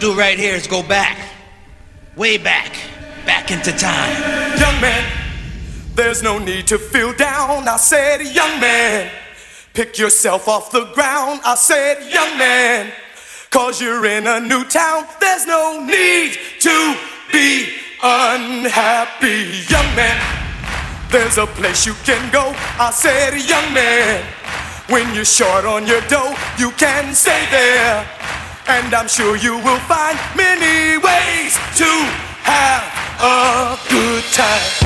do right here is go back, way back, back into time. Young man, there's no need to feel down. I said, young man, pick yourself off the ground. I said, young man, 'cause you're in a new town. There's no need to be unhappy. Young man, there's a place you can go. I said, young man, when you're short on your dough, you can stay there. And I'm sure you will find many ways to have a good time.